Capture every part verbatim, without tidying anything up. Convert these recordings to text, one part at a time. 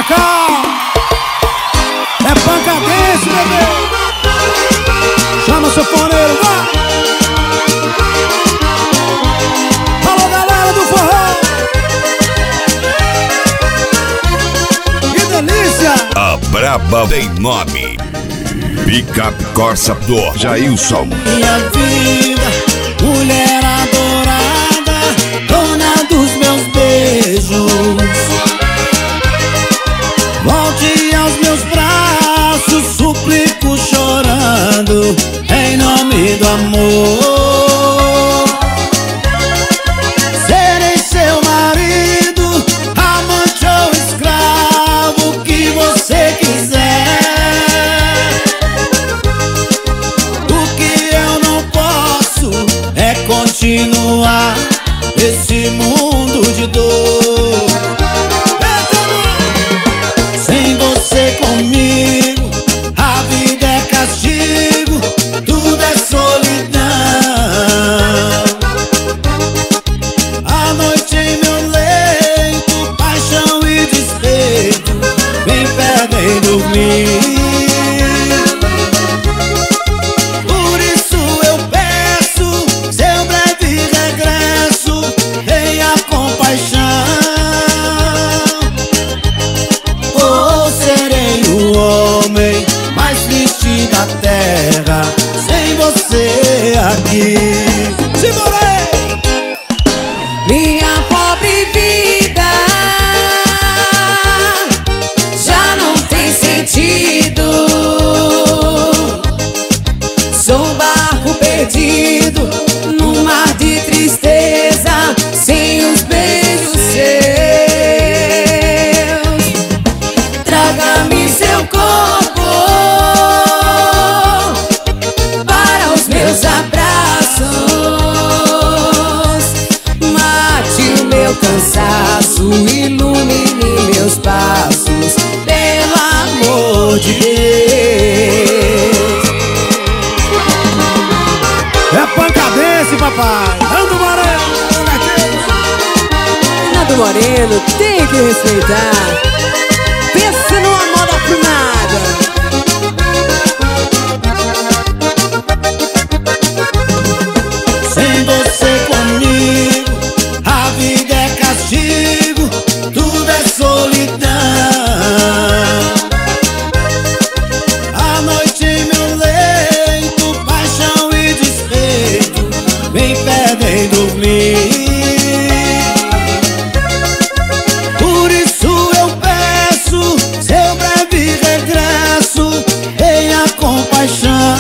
cá. É pancadense, bebê. Chama seu foneiro, vai. Alô, galera do forró. Que delícia. A braba tem nome. Picape Corsa do Jailson. Minha vida, mulher adorada, dona dos meus beijos, volte aos meus braços, suplico chorando, em nome do amor. Serei seu marido, amante ou escravo, o que você quiser. Continuar esse mundo de dor. Sem você comigo, a vida é castigo, tudo é solidão. A noite em meu leito, paixão e despeito me pedem dormir. Da terra, sem você aqui. Simbora! Minha pobre vida já não tem sentido. Sou um barco perdido num mar de tristeza, sem os beijos seus. Traga-me seu corpo cansaço, ilumine meus passos, pelo amor de Deus. É pancadense, papai. Nando Moreno. Nando Moreno tem que respeitar. Pensa numa moda primada. Sem você comigo, a vida é castigo, tudo é solidão. A noite em meu leito, paixão e despeito me pedem dormir. Por isso eu peço seu breve regresso, tenha compaixão.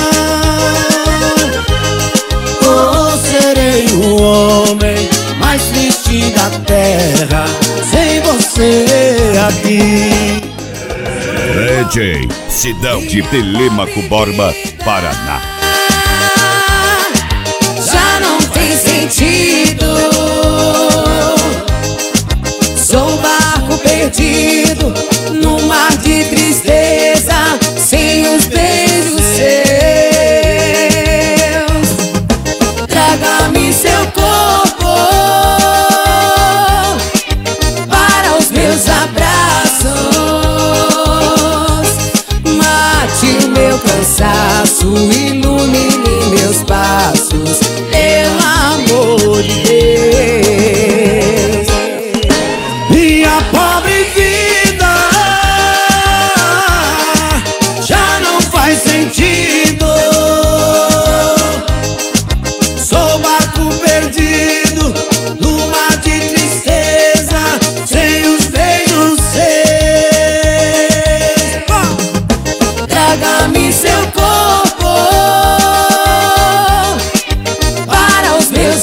Oh, serei o homem mais triste da terra, sem você aqui. D J Sidão de Telêmaco Borba, Paraná. Já não tem sentido. Sou um barco perdido num mar de tristeza, sem os beijos seus. Traga-me seu corpo para os meus abraços, mate o meu cansaço, ilumine meus passos, pelo amor de Deus. Minha pobre vida já não faz sentido. Sou barco perdido no mar de tristeza, sem os beijos seus. Traga-me seu corpo para os meus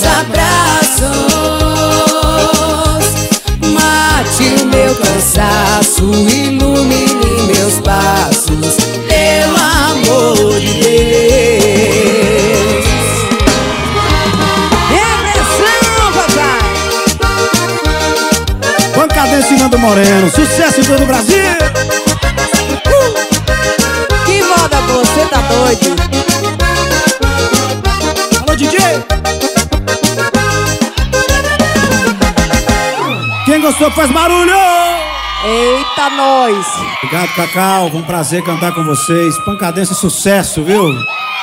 abraços, mate o meu cansaço, ilumine meus passos, pelo amor de Deus. Repressão, papai. Pancadense Nando Moreno. Sucesso em todo o Brasil. Uh! Que moda, você tá doido? Alô, D J. Quem gostou faz barulho. Eita, nós! Obrigado, Cacau. Foi um prazer cantar com vocês. Pancadência, sucesso, viu?